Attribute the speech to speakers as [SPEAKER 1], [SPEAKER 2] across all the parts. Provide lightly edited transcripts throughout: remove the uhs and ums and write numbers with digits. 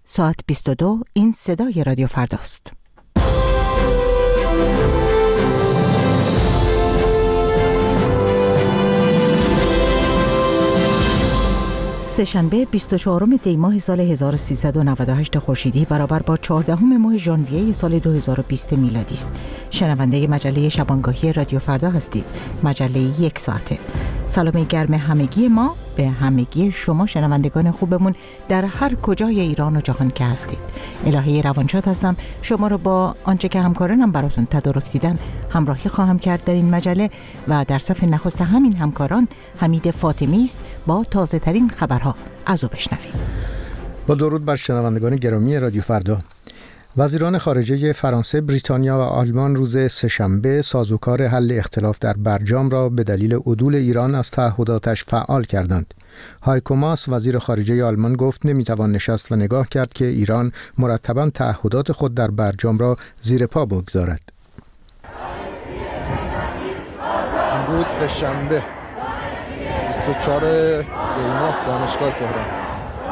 [SPEAKER 1] ساعت 22 این صدای رادیو فرداست. سه‌شنبه 24 دی ماه سال 1398 خورشیدی برابر با 14 ماه ژانویه سال 2020 میلادی است. شنونده مجله شبانگاهی رادیو فردا هستید. مجله یک ساعته. سلام گرم همگی ما به همگی شما شنوندگان خوبمون در هر کجای ایران و جهان که هستید. الهه روانشاد هستم. شما رو با آنچه که همکارانم براتون تدارک دیدن همراهی خواهم کرد در این مجله و در صف نخست همین همکاران حمید فاطمی است با تازه ترین خبرها. از او بشنویم.
[SPEAKER 2] با درود بر شنوندگان گرامی رادیو فردا. وزیران خارجه فرانسه، بریتانیا و آلمان روز سه‌شنبه سازوکار حل اختلاف در برجام را به دلیل عدول ایران از تعهداتش فعال کردند. هایکو ماس وزیر خارجه آلمان گفت نمیتوان نشست و نگاه کرد که ایران مرتباً تعهدات خود در برجام را زیر پا بگذارد.
[SPEAKER 3] امروز سه‌شنبه 24 دی ماه دانشگاه تهران.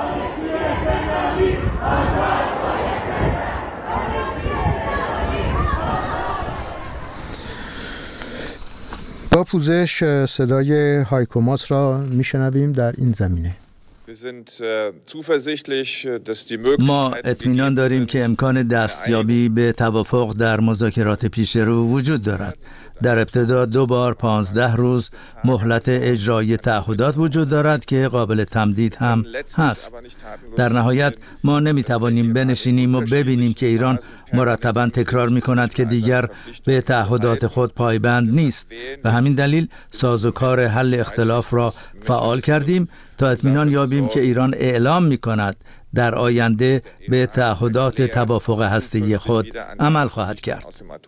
[SPEAKER 2] با پوزش صدای هایکو ماس را میشنویم در این زمینه.
[SPEAKER 4] ما اطمینان داریم که امکان دستیابی به توافق در مذاکرات پیش رو وجود دارد. در ابتدا 2 بار 15 روز مهلت اجرای تعهدات وجود دارد که قابل تمدید هم هست. در نهایت ما نمیتوانیم بنشینیم و ببینیم که ایران مرتباً تکرار می‌کند که دیگر به تعهدات خود پایبند نیست. به همین دلیل سازوکار حل اختلاف را فعال کردیم تا اطمینان یابیم که ایران اعلام می‌کند در آینده به تعهدات توافق هسته‌ای خود عمل خواهد کرد.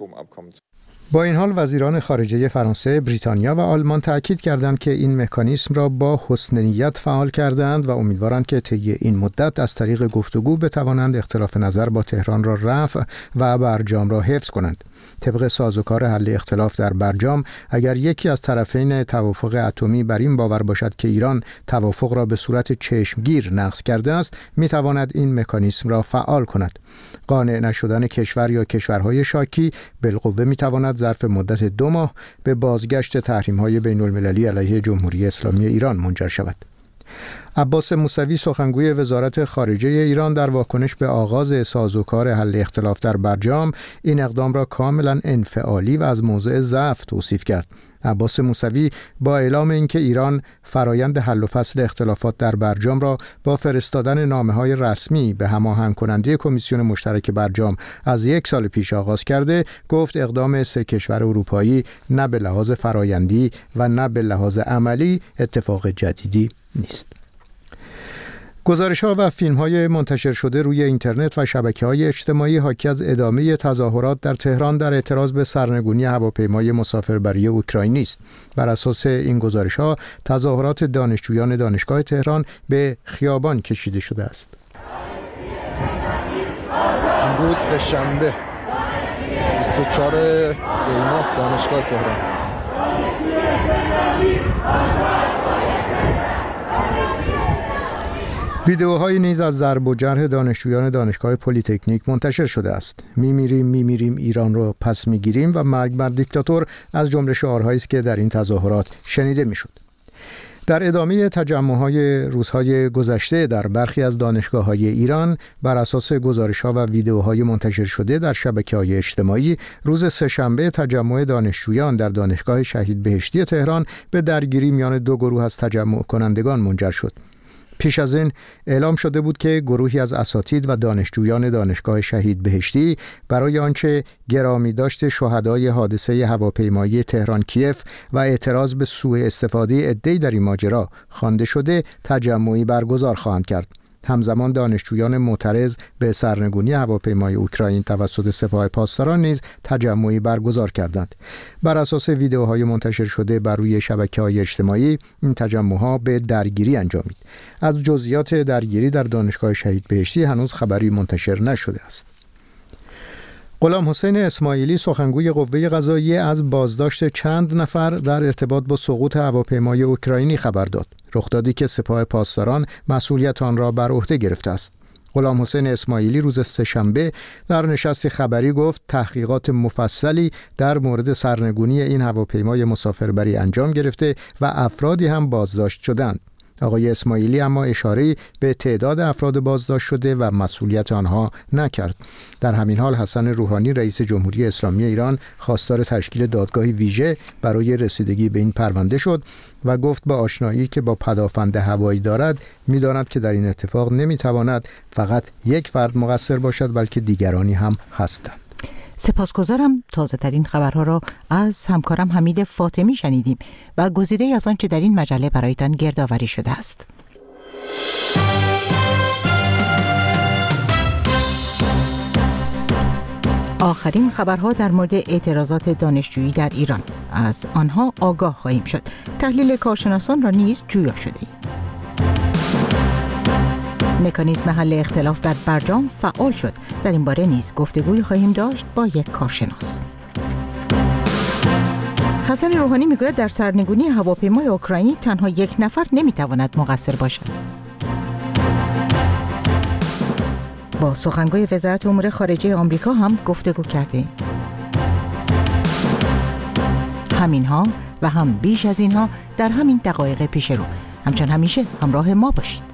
[SPEAKER 2] با این حال وزیران خارجه فرانسه، بریتانیا و آلمان تأکید کردند که این مکانیسم را با حسن نیت فعال کردند و امیدوارند که طی این مدت از طریق گفتگو بتوانند اختلاف نظر با تهران را رفع و برجام را حفظ کنند. طبق سازوکار حل اختلاف در برجام، اگر یکی از طرفین توافق اتمی بر این باور باشد که ایران توافق را به صورت چشمگیر نقض کرده است، میتواند این مکانیسم را فعال کند. قانع نشدن کشور یا کشورهای شاکی بالقوه میتواند ظرف مدت 2 ماه به بازگشت تحریم‌های بین‌المللی علیه جمهوری اسلامی ایران منجر شود. عباس موسوی سخنگوی وزارت خارجه ایران در واکنش به آغاز سازوکار حل اختلاف در برجام این اقدام را کاملا انفعالی و از موضع ضعف توصیف کرد. عباس موسوی با اعلام اینکه ایران فرایند حل و فصل اختلافات در برجام را با فرستادن نامه‌های رسمی به هماهنگ کننده کمیسیون مشترک برجام از 1 سال پیش آغاز کرده، گفت اقدام 3 کشور اروپایی نه به لحاظ فرایندی و نه به لحاظ عملی اتفاق جدیدی نیست. گزارش‌ها و فیلم‌های منتشر شده روی اینترنت و شبکه‌های اجتماعی حاکی از ادامه تظاهرات در تهران در اعتراض به سرنگونی هواپیمای مسافربری اوکراینی است. بر اساس این گزارش‌ها تظاهرات دانشجویان دانشگاه تهران به خیابان کشیده شده است.
[SPEAKER 3] امروز سه‌شنبه 24 دی ماه دانشگاه تهران.
[SPEAKER 2] ویدئوهای نیز از ضرب و جرح دانشجویان دانشگاه پلی‌تکنیک منتشر شده است. میمیریم ایران رو پس میگیریم و مرگ بر دیکتاتور از جمله شعارهایی است که در این تظاهرات شنیده میشد. در ادامه تجمع‌های روزهای گذشته در برخی از دانشگاه‌های ایران بر اساس گزارش‌ها و ویدئوهای منتشر شده در شبکه‌های اجتماعی، روز سه‌شنبه تجمع دانشجویان در دانشگاه شهید بهشتی تهران به درگیری میان 2 گروه از تجمع کنندگان منجر شد. پیش از این اعلام شده بود که گروهی از اساتید و دانشجویان دانشگاه شهید بهشتی برای آنچه گرامی داشت شهدای حادثه هواپیمایی تهران کیف و اعتراض به سوء استفاده عده‌ای در این ماجرا خوانده شده تجمعی برگزار خواهند کرد. همزمان دانشجویان معترض به سرنگونی هواپیمای اوکراین توسط سپاه پاسداران نیز تجمعی برگزار کردند. بر اساس ویدئوهای منتشر شده بر روی شبکه‌های اجتماعی، این تجمع‌ها به درگیری انجامید. از جزئیات درگیری در دانشگاه شهید بهشتی هنوز خبری منتشر نشده است. غلام حسین اسماعیلی سخنگوی قوه قضاییه از بازداشت چند نفر در ارتباط با سقوط هواپیمای اوکراینی خبر داد. رخدادی که سپاه پاسداران مسئولیت آن را بر عهده گرفته است. غلام حسین اسماعیلی روز سه‌شنبه در نشست خبری گفت تحقیقات مفصلی در مورد سرنگونی این هواپیمای مسافربری انجام گرفته و افرادی هم بازداشت شدند. آقای اسماعیلی اما اشاره‌ای به تعداد افراد بازداشت شده و مسئولیت آنها نکرد. در همین حال حسن روحانی رئیس جمهوری اسلامی ایران خواستار تشکیل دادگاهی ویژه برای رسیدگی به این پرونده شد و گفت با آشنایی که با پدافند هوایی دارد می‌داند که در این اتفاق نمی‌تواند فقط یک فرد مقصر باشد بلکه دیگرانی هم هستند.
[SPEAKER 1] سپاسگزارم. تازه ترین خبرها را از همکارم حمید فاطمی شنیدیم و گزیده از آنچه در این مجله برایتان گردآوری شده است. آخرین خبرها در مورد اعتراضات دانشجویی در ایران. از آنها آگاه خواهیم شد. تحلیل کارشناسان را نیز جویا شده ایم. مکانیزم حل اختلاف در برجام فعال شد. در این باره نیز گفتگوی خواهیم داشت با یک کارشناس. حسن روحانی میگوید در سرنگونی هواپیمای اوکراینی تنها یک نفر نمیتواند مقصر باشد. با سخنگوی وزارت امور خارجه آمریکا هم گفتگو کرده. همینها و هم بیش از اینها در همین دقایق پیش رو. همچون همیشه همراه ما باشید.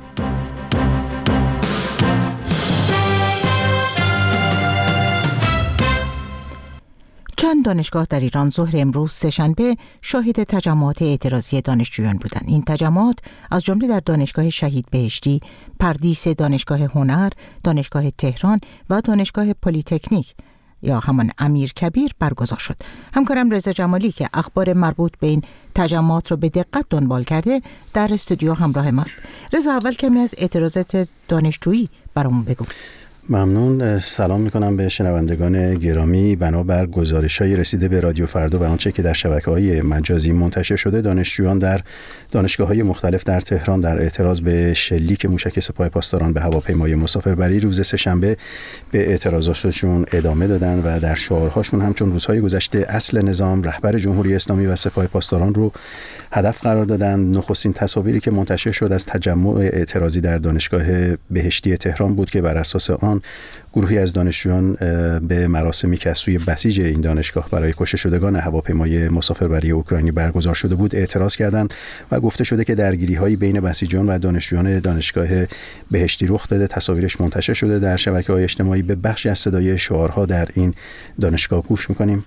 [SPEAKER 1] چند دانشگاه در ایران ظهر امروز سه‌شنبه شاهد تجمعات اعتراضی دانشجویان بودند. این تجمعات از جمله در دانشگاه شهید بهشتی، پردیس دانشگاه هنر، دانشگاه تهران و دانشگاه پلی‌تکنیک یا همان امیرکبیر برگزار شد. همکارم رضا جمالی که اخبار مربوط به این تجمعات را به دقت دنبال کرده در استودیو همراه ماست. رضا، اول کمی از اعتراضات دانشجویی برامون بگو.
[SPEAKER 5] ممنون. سلام میکنم به شنوندگان گرامی. بنابر گزارش‌های رسیده به رادیو فردا و آنچه که در شبکه‌های مجازی منتشر شده، دانشجویان در دانشگاه‌های مختلف در تهران در اعتراض به شلیک موشک سپاه پاسداران به هواپیمای مسافربری روز سه‌شنبه به اعتراضاتشون ادامه دادن و در شعارهاشون همچون روزهای گذشته اصل نظام، رهبر جمهوری اسلامی و سپاه پاسداران رو هدف قرار دادن. نخستین تصاویری که منتشر شد از تجمع اعتراضی در دانشگاه بهشتی تهران بود که بر اساس آن گروهی از دانشجویان به مراسمی که از سوی بسیج این دانشگاه برای کشته شدگان هواپیمای مسافربری اوکراینی برگزار شده بود اعتراض کردند و گفته شده که درگیری‌هایی بین بسیجان و دانشجویان دانشگاه بهشتی رخ داده. تصاویرش منتشر شده در شبکه‌های اجتماعی. به بخشی از صدای شعارها در این دانشگاه گوش می‌کنیم.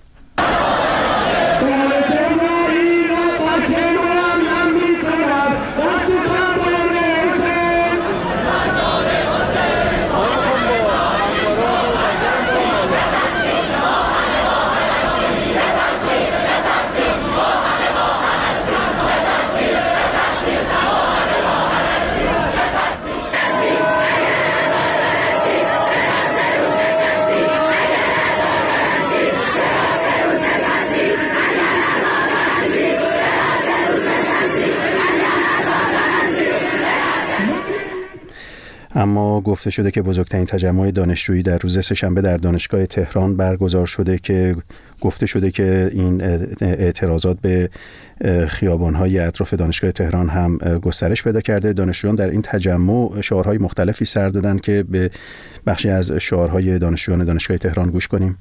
[SPEAKER 5] اما گفته شده که بزرگترین تجمع دانشجویی در روز سه‌شنبه در دانشگاه تهران برگزار شده که گفته شده که این اعتراضات به خیابان‌های اطراف دانشگاه تهران هم گسترش پیدا کرده. دانشجویان در این تجمع شعارهای مختلفی سر دادن که به بخشی از شعارهای دانشجویان دانشگاه تهران گوش کنیم.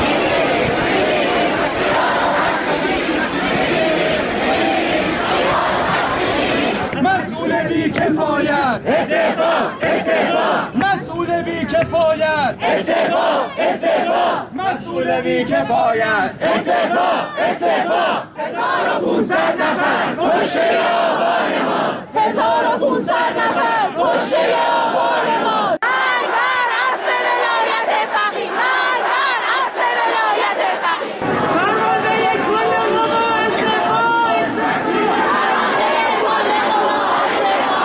[SPEAKER 6] مسئول بی‌کفایت استعفا، استعفا. مسئول بی‌کفایت استعفا، استعفا. مسئول بی‌کفایت استعفا، استعفا. 1500 نفر کشته آبان ماست. 1500 نفر کشته آبان ماست. مرگ اصل ولایت فقیه، مرگ اصل ولایت فقیه. پرونده کل قوا استعفا، پرونده کل قوا استعفا،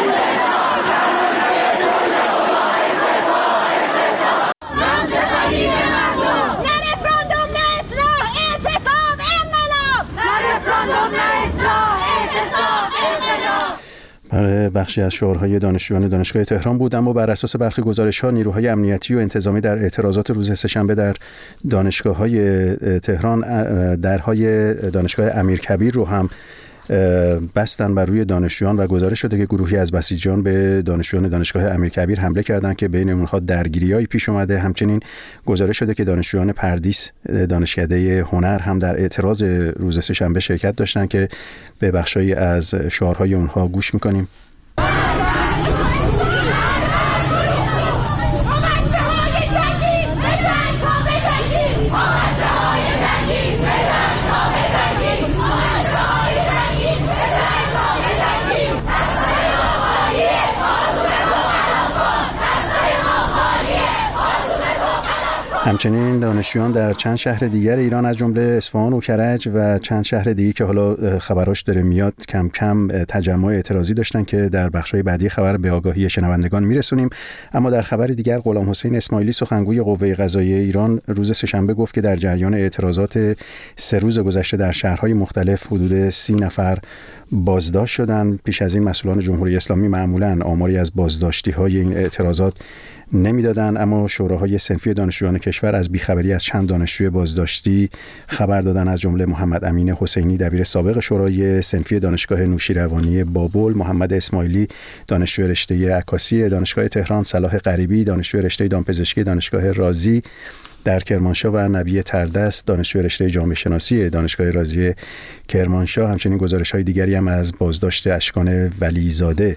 [SPEAKER 6] استعفا. رمز قلیل مردم. نه رفراندوم، نه اصلاح، اعتصاب، انقلاب. نه رفراندوم، نه اصلاح، اعتصاب، انقلاب.
[SPEAKER 5] بخشی از شعارهای دانشجویان دانشگاه تهران بود. اما بر اساس برخی گزارش‌ها نیروهای امنیتی و انتظامی در اعتراضات روز سه‌شنبه در دانشگاه‌های تهران درهای دانشگاه امیرکبیر رو هم بستن بر روی دانشجویان و گزارش شده که گروهی از بسیجیان به دانشجویان دانشگاه امیرکبیر حمله کردند که بین اونها درگیری‌هایی پیش اومده. همچنین گزارش شده که دانشجویان پردیس دانشکده هنر هم در اعتراض روز سه‌شنبه شرکت داشتن که به بخشایی از شعارهای اونها گوش می‌کنیم. همچنین دانشجویان در چند شهر دیگر ایران از جمله اصفهان و کرج و چند شهر دیگه که حالا خبراش داره میاد کم کم تجمع اعتراضی داشتن که در بخش‌های بعدی خبر به آگاهی شنوندگان میرسونیم. اما در خبر دیگر غلامحسین اسماعیلی سخنگوی قوه قضاییه ایران روز سه‌شنبه گفت که در جریان اعتراضات 3 روز گذشته در شهرهای مختلف حدود 30 نفر بازداشت شدند. پیش از این مسئولان جمهوری اسلامی معمولاً آماری از بازداشتی‌های این اعتراضات نمیدادن، اما شوراهای صنفی دانشجویان کشور از بیخبری از چند دانشجوی بازداشتی خبر دادن، از جمله محمد امین حسینی دبیر سابق شورای صنفی دانشگاه نوشیروانی بابل، محمد اسماعیلی دانشجوی رشته عکاسی دانشگاه تهران، صلاح غریبی دانشجوی رشته دامپزشکی دانشگاه رازی در کرمانشاه و نبی تردست دانشجوی رشته جامعه شناسی دانشگاه رازی کرمانشاه. همچنین گزارش‌های دیگری هم از بازداشت اشکان ولیزاده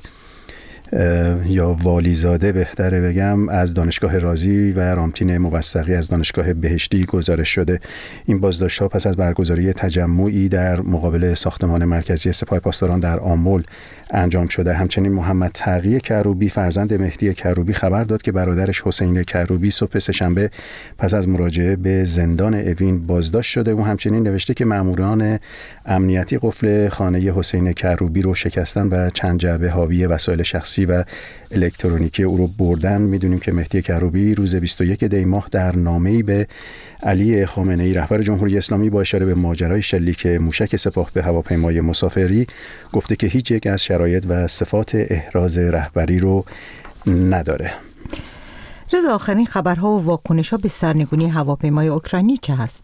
[SPEAKER 5] یا والیزاده بهتره بگم از دانشگاه رازی و رامتین موثقی از دانشگاه بهشتی گزارش شده. این بازداشت‌ها پس از برگزاری تجمعی در مقابل ساختمان مرکزی سپاه پاسداران در آمل انجام شده. همچنین محمد تقی کروبی فرزند مهدی کروبی خبر داد که برادرش حسین کروبی صبح سه‌شنبه پس از مراجعه به زندان اوین بازداشت شده. او همچنین نوشته که ماموران امنیتی قفل خانه حسین کروبی رو شکستن و چند جعبه حاوی وسایل شخصی و الکترونیکی او رو بردن. میدونیم که مهدی کروبی روز 21 دی ماه در نامه‌ای به علی خامنه‌ای رهبر جمهوری اسلامی با اشاره به ماجرای شلیک موشک سپاه به هواپیمای مسافری گفته که هیچ یک از شرایط و صفات احراز رهبری رو نداره.
[SPEAKER 1] رضا، آخرین خبرها و واکنش‌ها به سرنگونی هواپیمای اوکراینی چه هست؟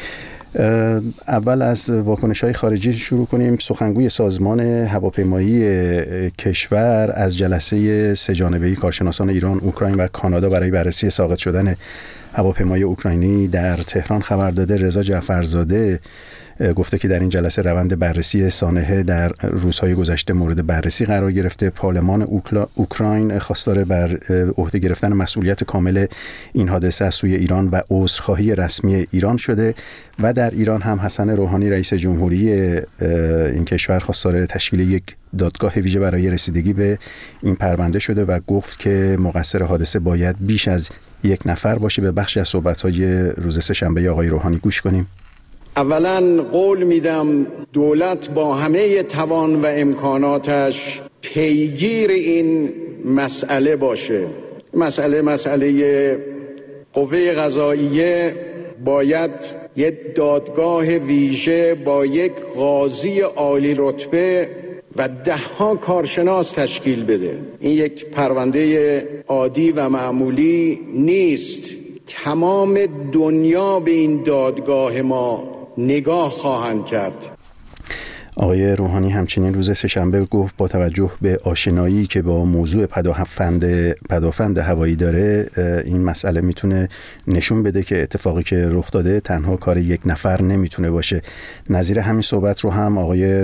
[SPEAKER 5] اول از واکنش‌های خارجی شروع کنیم. سخنگوی سازمان هواپیمایی کشور از جلسه 3 جانبه‌ای کارشناسان ایران، اوکراین و کانادا برای بررسی ساقط شدن هواپیمای اوکراینی در تهران خبر داده. رضا جعفرزاده گفته که در این جلسه روند بررسی سانحه در روزهای گذشته مورد بررسی قرار گرفته. پارلمان اوکراین خواستار بر عهده گرفتن مسئولیت کامل این حادثه از سوی ایران و عذرخواهی رسمی ایران شده و در ایران هم حسن روحانی رئیس جمهوری این کشور خواستار تشکیل یک دادگاه ویژه برای رسیدگی به این پرونده شده و گفت که مقصر حادثه باید بیش از 1 نفر باشه. به بخشی از صحبت‌های روز سه‌شنبه آقای روحانی گوش کنیم.
[SPEAKER 7] اولا قول میدم دولت با همه توان و امکاناتش پیگیر این مسئله باشه. مسئله قوه قضاییه باید یک دادگاه ویژه با یک قاضی عالی رتبه و 10 کارشناس تشکیل بده. این یک پرونده عادی و معمولی نیست. تمام دنیا به این دادگاه ما نگاه خواهند کرد.
[SPEAKER 5] آقای روحانی همچنین روز سه‌شنبه گفت با توجه به آشنایی که با موضوع پدافند هوایی داره، این مسئله میتونه نشون بده که اتفاقی که رخ داده تنها کار 1 نفر نمیتونه باشه. نظیر همین صحبت رو هم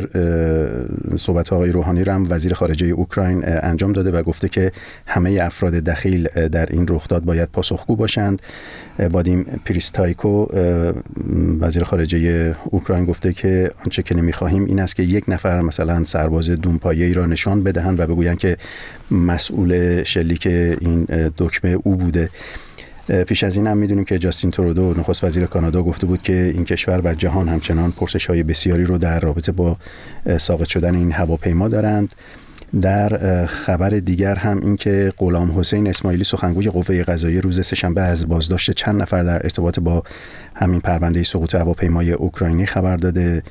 [SPEAKER 5] صحبت آقای روحانی رو هم وزیر خارجه اوکراین انجام داده و گفته که همه افراد دخیل در این رخداد باید پاسخگو باشند. وادیم پریستایکو وزیر خارجه اوکراین گفته که آنچه که نمیخواهیم این است که 1 نفر مثلا سرباز دونپایه‌ای را نشان بدهند و بگویند که مسئول شلیک این دکمه او بوده. پیش از این هم میدونیم که جاستین ترودو نخست وزیر کانادا گفته بود که این کشور و جهان همچنان پرسش‌های بسیاری رو در رابطه با ساقط شدن این هواپیما دارند. در خبر دیگر هم این که غلامحسین اسماعیلی سخنگوی قوه قضاییه روز سه‌شنبه از بازداشت چند نفر در ارتباط با همین پرونده سقوط هواپیمای اوکراینی خبر داده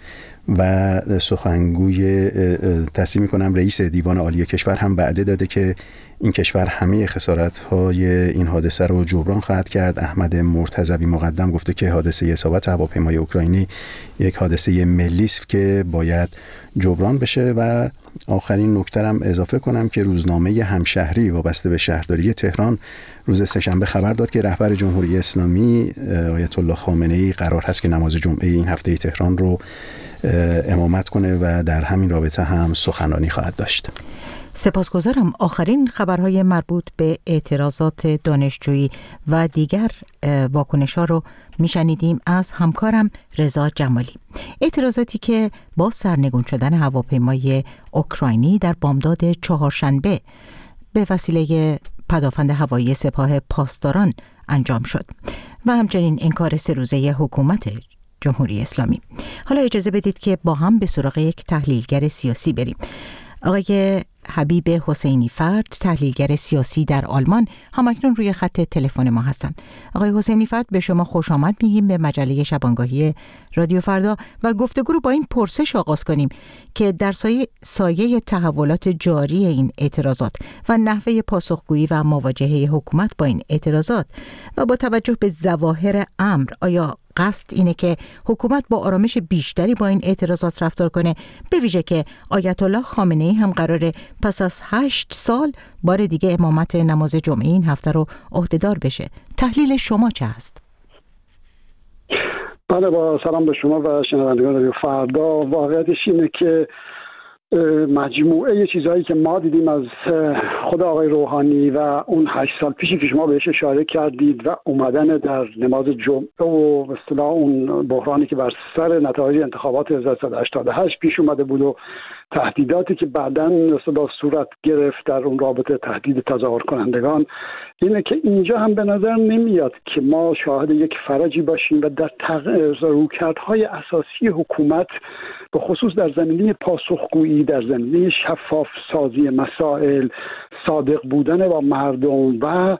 [SPEAKER 5] و سخنگوی تصمیم می‌کنم رئیس دیوان عالی کشور هم وعده داده که این کشور همه خسارت‌های این حادثه رو جبران خواهد کرد. احمد مرتضوی مقدم گفته که حادثه اصابت هواپیمای اوکراینی یک حادثه ملی است که باید جبران بشه. و آخرین نکته هم اضافه کنم که روزنامه همشهری وابسته به شهرداری تهران روز سه‌شنبه خبر داد که رهبر جمهوری اسلامی آیت الله خامنه‌ای قرار هست که نماز جمعه این هفته تهران رو امامت کنه و در همین رابطه هم سخنرانی خواهد داشت.
[SPEAKER 1] سپاسگزارم. آخرین خبرهای مربوط به اعتراضات دانشجویی و دیگر واکنش‌ها رو میشنیدیم از همکارم رضا جمالی. اعتراضاتی که با سرنگون شدن هواپیمای اوکراینی در بامداد چهارشنبه به وسیله پدافند هوایی سپاه پاسداران انجام شد و همچنین انکار 3 روزه حکومت جمهوری اسلامی. حالا اجازه بدید که با هم به سراغ یک تحلیلگر سیاسی بریم. آقای حبیب حسینی فرد، تحلیلگر سیاسی در آلمان، همکنون روی خط تلفن ما هستند. آقای حسینی فرد، به شما خوش آمد میگیم به مجله شبانگاهی رادیو فردا و گفتگو رو با این پرسش آغاز کنیم که در سایه تحولات جاری این اعتراضات و نحوه پاسخگویی و مواجهه حکومت با این اعتراضات و با توجه به ظواهر امر، آیا قصد اینه که حکومت با آرامش بیشتری با این اعتراضات رفتار کنه، به ویژه که آیت الله خامنه‌ای هم قراره پس از 8 سال بار دیگه امامت نماز جمعه این هفته رو عهدهدار بشه؟ تحلیل شما چه هست؟
[SPEAKER 8] بله، با سلام به شما و شنوندگان رادیو فردا. واقعیتش اینه که مجموعه چیزهایی که ما دیدیم از خود آقای روحانی و اون 8 سال پیشی که شما بهش اشاره کردید و اومدن در نماز جمعه و به اصطلاح اون بحرانی که بر سر نتایج انتخابات 1388 پیش اومده بود و تهدیداتی که بعداً به صورت گرفت در اون رابطه، تهدید تظاهر کنندگان، اینه که اینجا هم به نظر نمیاد که ما شاهد یک فرجی باشیم و در رویکردهای اساسی حکومت به خصوص در زمینه پاسخگویی، در زمینه شفاف سازی مسائل، صادق بودن با مردم و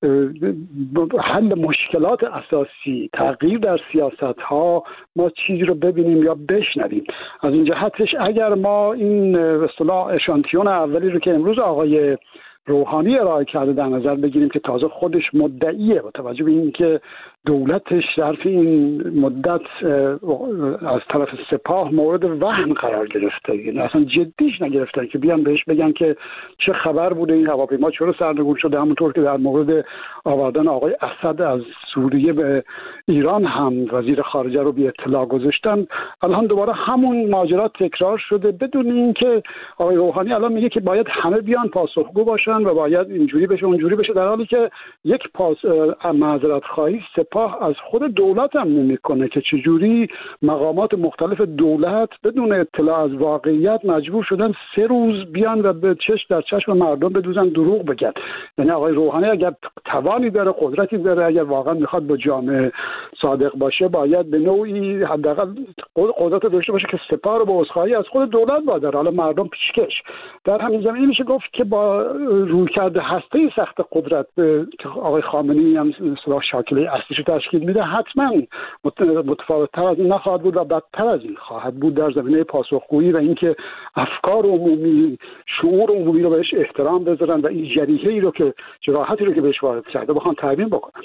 [SPEAKER 8] حل مشکلات اساسی، تغییر در سیاست‌ها، ما چیزی رو ببینیم یا بشنویم. از این جهتش اگر ما این به اصطلاح اشانتیون اولی رو که امروز آقای روحانی ارائه کرده در نظر بگیریم که تازه خودش مدعیه با توجه به اینکه دولتش در این مدت از طرف سپاه مورد وهن قرار گرفته، یعنی اصلا جدیش نگرفتن که بیان بهش بگن که چه خبر بوده، این هواپیما چرا سرنگون شده. همونطور که در مورد آوردن آقای اسد از سوریه به ایران هم وزیر خارجه رو بی اطلاع گذاشتن، الان دوباره همون ماجرا تکرار شده بدون اینکه آقای روحانی الان میگه که باید همه بیان پاسخگو باشن و باید اینجوری بشه اونجوری بشه، در حالی که یک معذرت خواهی سپاه از خود دولت هم نمیکنه که چجوری مقامات مختلف دولت بدون اطلاع از واقعیت مجبور شدن 3 روز بیان و به در چشم مردم بدوزن دروغ بگن. یعنی آقای روحانی اگر توانی داره، قدرتی داره، اگر واقعا میخواد با جامعه صادق باشه، باید به نوعی حداقل قدرت داشته باشه که سپاه رو با عذرخواهی از خود دولت واداره، حالا مردم پیشکش. در همین زمینه میشه گفت که با رویکرد هسته سخت قدرت که آقای خامنه‌ای هم اصطلاح شاکله اصلیش تشکیل میده، حتما متفاوت‌تر از این نخواهد بود و بدتر از این خواهد بود در زمینه پاسخگویی و اینکه افکار عمومی، شعور عمومی رو بهش احترام بذارن و این جریحه‌ای رو که جراحتی رو که بهش وارد کرده بخوان ترمیم بکنند.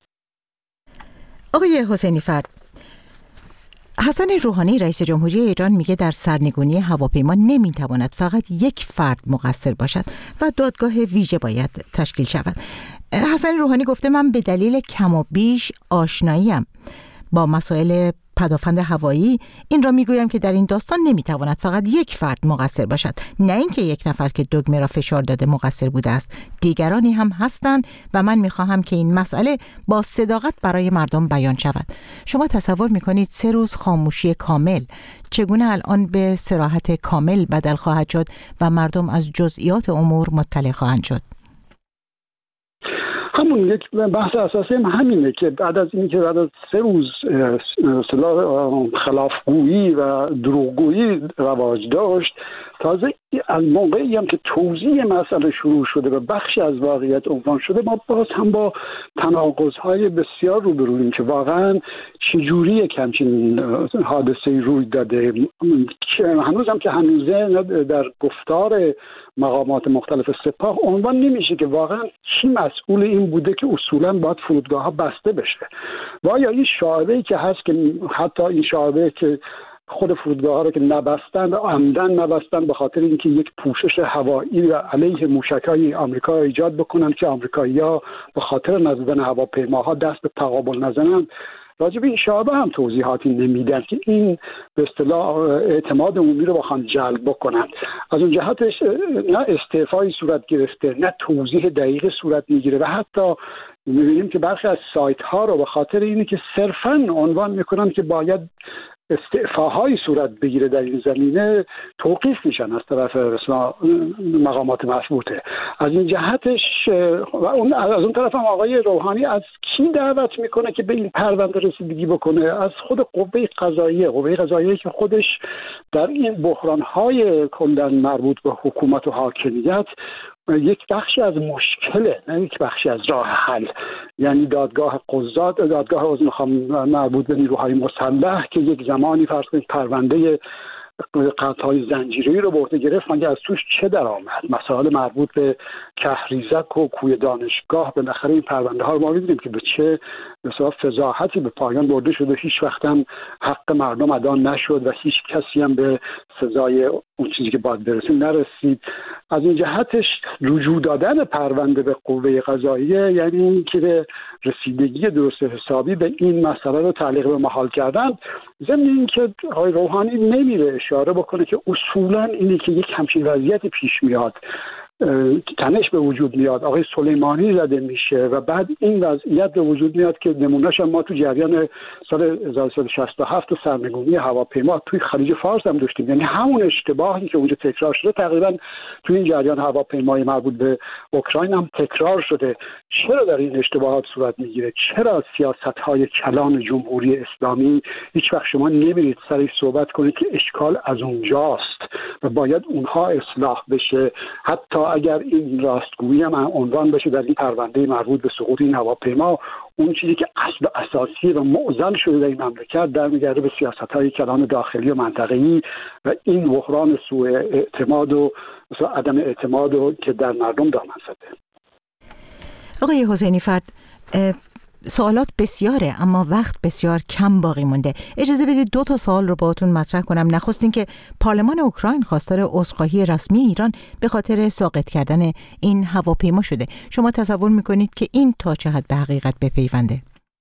[SPEAKER 1] آقای حسینی فرد، حسن روحانی رئیس جمهوری ایران میگه در سرنگونی هواپیما نمیتواند فقط یک فرد مقصر باشد و دادگاه ویژه باید تشکیل شود. حسن روحانی گفته من به دلیل کم و بیش آشناییم با مسائل پدافند هوایی این را میگویم که در این داستان نمیتواند فقط یک فرد مقصر باشد، نه اینکه یک نفر که دگمه را فشار داده مقصر بوده است، دیگرانی هم هستند و من میخواهم که این مسئله با صداقت برای مردم بیان شود. شما تصور میکنید 3 روز خاموشی کامل چگونه الان به صراحت کامل بدل خواهد شد و مردم از جزئیات امور مطلع خواهند شد؟
[SPEAKER 8] همون یک بحث اساسی هم همینه که بعد از 3 روز خلافگویی و دروغگویی رواج داشت، تازه از موقعی هم که توضیح مسئله شروع شده و بخشی از واقعیت عنوان شده، ما باز هم با تناقض‌های بسیار روبرویم که واقعا چجوری همچین حادثه‌ای روی داده. هنوزم که هنوزه در گفتار مقامات مختلف سپاه عنوان نمیشه که واقعا کی مسئول این بوده که اصولا باید فرودگاه‌ها بسته بشه. و آیا این شایعه‌ای که هست که حتی این شایعه که خود فرودگاه‌ها رو که نبستن عمدن نبستن به خاطر اینکه یک پوشش هوایی و علیه موشک‌های آمریکا ایجاد بکنن که آمریکایی‌ها به خاطر نزدن هواپیماها دست به تقابل نزنن، راجع به این شایعه هم توضیحاتی نمیدن که این به اصطلاح اعتماد عمومی رو بخوان جلب بکنن. از اون جهتش نه استعفایی صورت گرفته، نه توضیح دقیق صورت میگیره و حتی می‌بینیم که برخی از سایت‌ها رو به خاطر اینه که صرفاً عنوان میکنن که باید استعفاهای صورت بگیره در این زمینه، توقیف میشن از طرف مقامات مسئوله. از این جهتش و از اون طرف هم آقای روحانی از کی دعوت میکنه که به این پرونده رسیدگی بکنه؟ از خود قوه قضاییه که خودش در این بحرانهای کلاً مربوط به حکومت و حاکمیت یک بخشی از مشکله، نه یک بخشی از راه حل. یعنی دادگاه قضات، دادگاه مربوط به نیروهای مسلح که یک زمانی فرض کنید پرونده قطع‌های زنجیره‌ای رو برده گرفت، مگه از توش چه در آمد؟ مسائل مربوط به کهریزک و کوی دانشگاه، بالاخره این پرونده ها رو ما می‌بینیم که به چه فضاحتی به پایان برده شده. هیچ وقت هم حق مردم ادا نشد و هیچ کسی هم به سزای اون چیزی که باید برسه نرسید. از این جهتش رجوع دادن پرونده به قوه قضاییه یعنی اینکه رسیدگی درست حسابی به این مسئله رو تعلیق به محال کردن. ضمن اینکه آقای روحانی نمیره اشاره بکنه که اصولا اینی که یک همچین وضعیتی پیش میاد، تنش به وجود میاد، آقای سلیمانی زده میشه و بعد این وضعیت به وجود میاد که نمونهش ما تو جریان سال 1967 سرنگونی هواپیما توی خلیج فارس هم داشتیم. یعنی همون اشتباهی که اونجا تکرار شده تقریبا توی این جریان هواپیمای مربوط به اوکراین هم تکرار شده. چرا در این اشتباهات صورت میگیره؟ چرا سیاست‌های کلان جمهوری اسلامی هیچ وقت شما نمیرید سرش صحبت کنید که اشکال از اونجاست و باید اونها اصلاح بشه؟ حتی اگر این راستگویی هم عنوان بشه در این پرونده مربوط به سقوط این هواپیما، اون چیزی که اصل اساسی و معضل شده در این مملکت در میگرده به سیاست‌های کلان داخلی و منطقه‌ای و این بحران سوء اعتماد و عدم اعتماد که در مردم دامن زده.
[SPEAKER 1] آقای حسینی فرد، سوالات بسیاره اما وقت بسیار کم باقی مونده. اجازه بدید 2 سوال رو باهاتون مطرح کنم. نخست این که پارلمان اوکراین خواستار عذرخواهی رسمی ایران به خاطر ساقط کردن این هواپیما شده. شما تصور میکنید که این تا چه حد به حقیقت بپیونده؟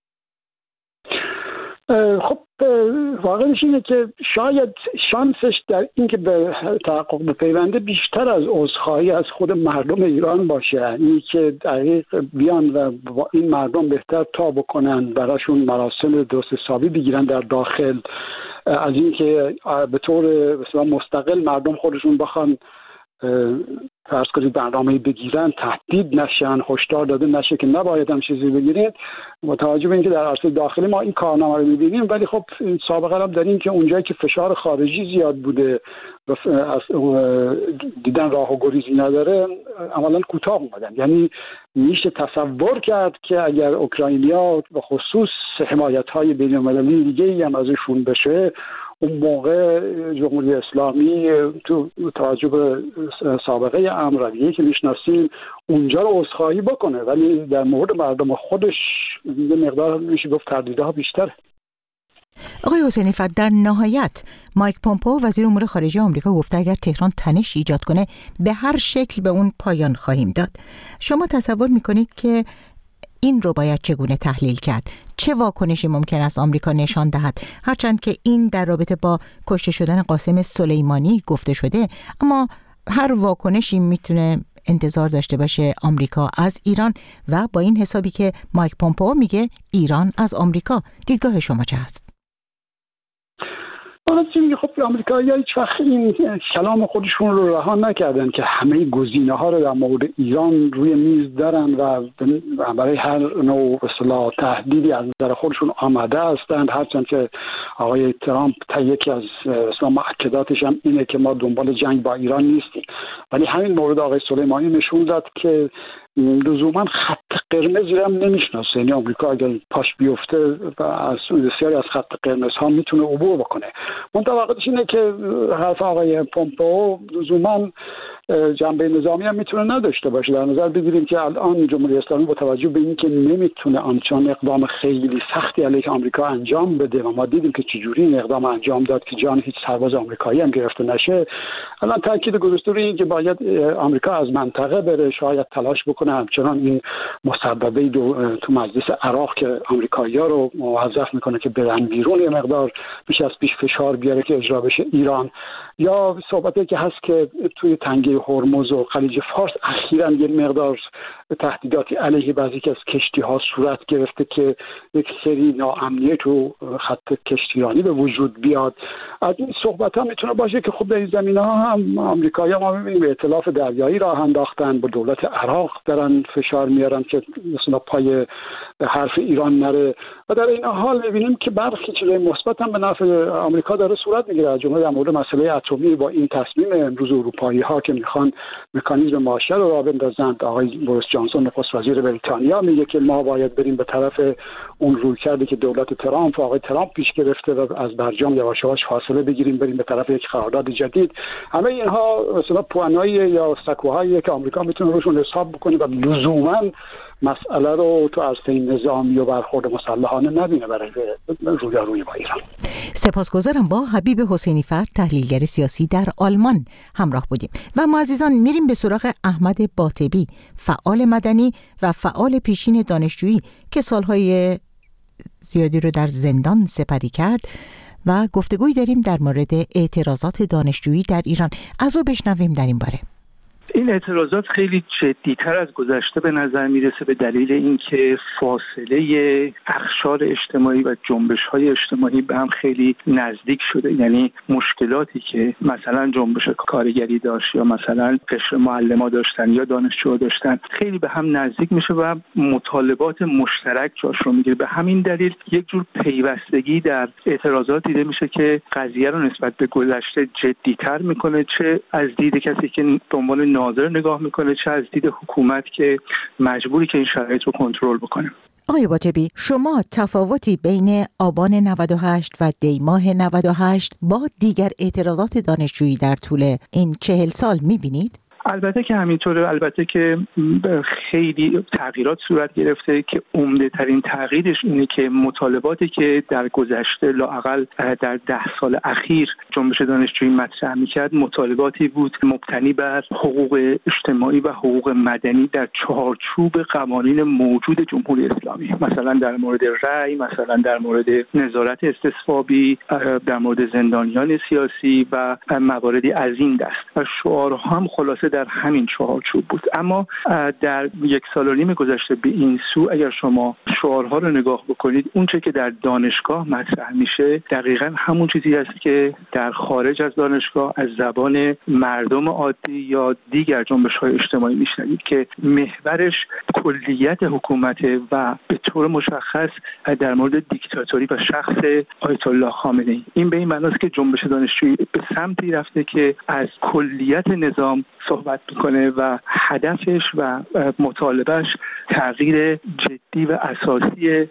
[SPEAKER 8] خب واقعش اینه که شاید شانسش در این که به تحقق بپیونده بیشتر از عذرخواهی از خود مردم ایران باشه. این که دقیق بیان و این مردم بهتر تا بکنن، براشون مراسم درست حسابی بگیرن در داخل، از این که به طور مستقل مردم خودشون بخوان فرض کنید برنامه‌ای بگیرن، تهدید نشن، هشدار داده نشه که نباید هم چیزی بگیرید. متوجه به اینکه در عرصه داخلی ما این کارنامه رو می‌بینیم، ولی خب سابقه هم داریم که اونجایی که فشار خارجی زیاد بوده و از دیدن راه و گریزی نداره عملاً کوتاه اومدن. یعنی میشه تصور کرد که اگر اوکراینیا به خصوص حمایت‌های بین‌المللی دیگه‌ای هم ازشون بشه، اون موقع جمهوری اسلامی تو توجه به سابقه امرویه که میشناسیم اونجا رو عذرخواهی بکنه، ولی در مورد مردم خودش یه مقدار میشه گفت تردیدها بیشتر.
[SPEAKER 1] آقای حسینی فرد، در نهایت مایک پومپئو وزیر امور خارجه آمریکا گفته اگر تهران تنش ایجاد کنه به هر شکل به اون پایان خواهیم داد. شما تصور میکنید که این رو باید چگونه تحلیل کرد؟ چه واکنشی ممکن است آمریکا نشان دهد؟ هرچند که این در رابطه با کشته شدن قاسم سلیمانی گفته شده، اما هر واکنشی میتونه انتظار داشته باشه آمریکا از ایران و با این حسابی که مایک پومپئو میگه ایران از آمریکا. دیدگاه شما چه هست؟
[SPEAKER 8] حالا چی میگه؟ خب آمریکایی‌ها هیچ وقت این کلام خودشون رو رها نکردن که همه گزینه‌ها رو در مورد ایران روی میز دارن و برای هر نوع اصطلاح تهدیدی از نظر خودشون آماده هستند، هرچند که آقای ترامپ تا یکی از مؤکداتش هم اینه که ما دنبال جنگ با ایران نیستیم. ولی همین مورد آقای سلیمانی نشون داد که لزوما خط قرمزی هم نمیشناسه. یعنی آمریکا اگر پاش بیفته و از بسیاری از خط قرمز ها میتونه عبور بکنه. منطقه‌اش اینه که حرف آقای پومپئو لزوما جنبه نظامی هم میتونه نداشته باشه. در نظر بگیریم که الان جمهوری اسلامی با توجه به اینکه نمیتونه آنچنان اقدام خیلی سختی علیه آمریکا انجام بده و ما دیدیم که چجوری این اقدام انجام داد که جان هیچ سرباز آمریکایی هم گرفته نشه، الان تاکید گذاشته روی اینکه باید آمریکا از منطقه بره، شاید تلاش بکنه همچنان این مسببه تو مجلس عراق که آمریکایی‌ها رو موظف میکنه که برن بیرون، یه مقدار بیش از پیش فشار بیاره که اجرا بشه ایران، یا صحبتی که هست که توی تنگه هرمز و خلیج فارس اخیراً یه مقدار تهدیداتی علیه بعضی از کشتی‌ها صورت گرفته که یک سری ناامنیت تو خط کشتیرانی به وجود بیاد. از این صحبت‌ها میتونه باشه که خب در این زمینه‌ها هم آمریکایی‌ها ما می‌بینیم ائتلاف دریایی راه انداختن، با دولت عراق دارن فشار میارن که مثلا پای حرف ایران نره و در این حال می‌بینیم که برخی چیزای مثبت هم به نفع آمریکا داره صورت میگیره. از جمله در مورد مسئله اتمی با این تصمیم امروز اروپایی‌ها که میخوان مکانیزم ماشه رو راه بندازند. آقای بوریس جانسون نخست وزیر بریتانیا میگه که ما باید بریم به طرف اون رویکردی که دولت ترامپ و آقای ترامپ پیش گرفته و از برجام یواش یواش فاصله بگیریم، بریم به طرف یک قرارداد جدید. همه اینها مثلا پوانایی یا سکوهایی که آمریکا میتونه روشون حساب بکنه و لزوما مسئله رو تو عرصه نظامی و برخورد مسلحانه نبینه برای رویارویی با ایران.
[SPEAKER 1] سپاسگزارم. با حبیب حسینی فرد، تحلیلگر سیاسی در آلمان همراه بودیم و ما عزیزان میریم به سراغ احمد باطبی، فعال مدنی و فعال پیشین دانشجویی که سالهای زیادی رو در زندان سپری کرد و گفتگوی داریم در مورد اعتراضات دانشجویی در ایران. از او بشنویم در این باره.
[SPEAKER 9] این اعتراضات خیلی جدی‌تر از گذشته به نظر میرسه به دلیل اینکه فاصله اقشار اجتماعی و جنبش‌های اجتماعی به هم خیلی نزدیک شده. یعنی مشکلاتی که مثلا جنبش کارگری داشت یا مثلا قشر معلم‌ها داشتن یا دانشجوها داشتن خیلی به هم نزدیک میشه و مطالبات مشترک جاش رو میگیره. به همین دلیل یک جور پیوستگی در اعتراضات دیده میشه که قضیه رو نسبت به گذشته جدی‌تر میکنه، چه از دید کسی که دنبال ناظر نگاه میکنه چه از دید حکومت که مجبوری که این شرایط رو کنترل بکنه.
[SPEAKER 1] آقای باطبی، شما تفاوتی بین آبان 98 و دیماه 98 با دیگر اعتراضات دانشجویی در طول این 40 سال میبینید؟
[SPEAKER 9] البته که همینطوره. البته که خیلی تغییرات صورت گرفته که عمده ترین تغییرش اینه که مطالباتی که در گذشته لااقل در 10 سال اخیر جنبش دانشجویی مطرح می‌کرد مطالباتی بود مبتنی بر حقوق اجتماعی و حقوق مدنی در چارچوب قوانین موجود جمهوری اسلامی، مثلا در مورد رأی، مثلا در مورد نظارت استصوابی، در مورد زندانیان سیاسی و مواردی از این دست و شعارها هم خلاصه در همین چارچوب بود. اما در 1 سال و نیم گذشته به این سو اگر شما شعارها رو نگاه بکنید، اون چه که در دانشگاه مطرح میشه دقیقاً همون چیزی است که در خارج از دانشگاه از زبان مردم عادی یا دیگر جنبش‌های اجتماعی میشنوید که محورش کلیت حکومت و به طور مشخص در مورد دیکتاتوری و شخص آیت الله خامنه‌ای. این به این معنی است که جنبش دانشجویی به سمتی رفته که از کلیت نظام صحبت میکنه و هدفش و مطالبهش تغییر جدی و اساسی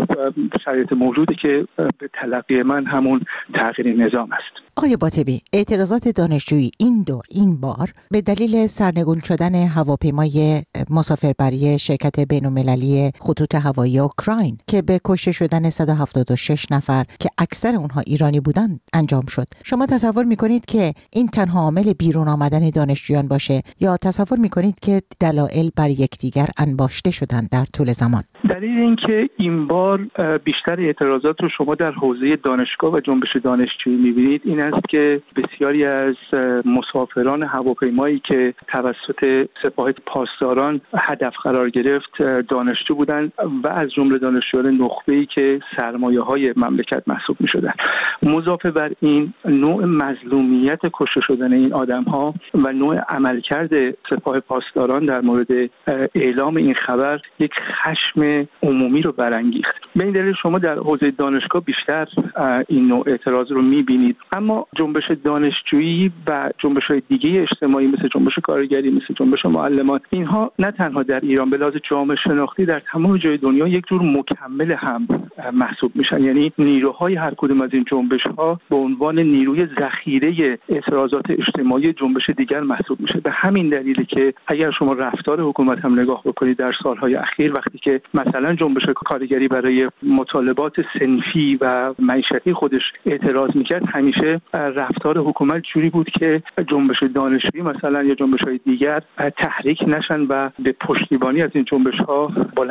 [SPEAKER 9] شرایط موجوده که به تلقی من همون تغییر نظام است.
[SPEAKER 1] آقای باطبی، اعتراضات دانشجویی این بار به دلیل سرنگون شدن هواپیمای مسافربری شرکت بین‌المللی خطوط هوایی اوکراین که به کشته شدن 176 نفر که اکثر اونها ایرانی بودند انجام شد. شما تصور میکنید که این تنها عامل بیرون آمدن دانشجویان باشه یا تصور میکنید که دلایل بر یکدیگر انباشته شدن در طول زمان؟
[SPEAKER 9] دلیل اینکه این بار بیشتر اعتراضات رو شما در حوزه دانشگاه و جنبش دانشجویی می‌بینید این است که بسیاری از مسافران هواپیمایی که توسط سپاه پاسداران هدف قرار گرفت دانشجو بودند و از جمله دانشجویان نخبه‌ای که سرمایه‌های مملکت محسوب می‌شدند. مضافه بر این نوع مظلومیت کشته شدن این آدم‌ها و نوع عملکرد سپاه پاسداران در مورد اعلام این خبر یک خشم عمومی رو برانگیخت. به این دلیل شما در حوزه دانشگاه بیشتر این نوع اعتراض رو می‌بینید، اما جنبش دانشجویی و جنبش‌های دیگه اجتماعی مثل جنبش کارگری، مثل جنبش معلمان، اینها نه تنها در ایران به لحاظ جامعه شناختی در تمام جای دنیا یک جور مکمل هم محسوب میشن. یعنی نیروهای هر کدوم از این جنبش‌ها به عنوان نیروی ذخیره اعتراضات اجتماعی جنبش دیگر محسوب میشه. به همین دلیله که اگر شما رفتار حکومت هم نگاه بکنید در سالهای اخیر، وقتی که مثلا جنبش کارگری برای مطالبات صنفی و معیشتی خودش اعتراض میکرد، همیشه رفتار حکومت جوری بود که جنبش دانشجویی مثلا یا جنبش‌های دیگر تحریک نشن و به پشتیبانی از این جنبش‌ها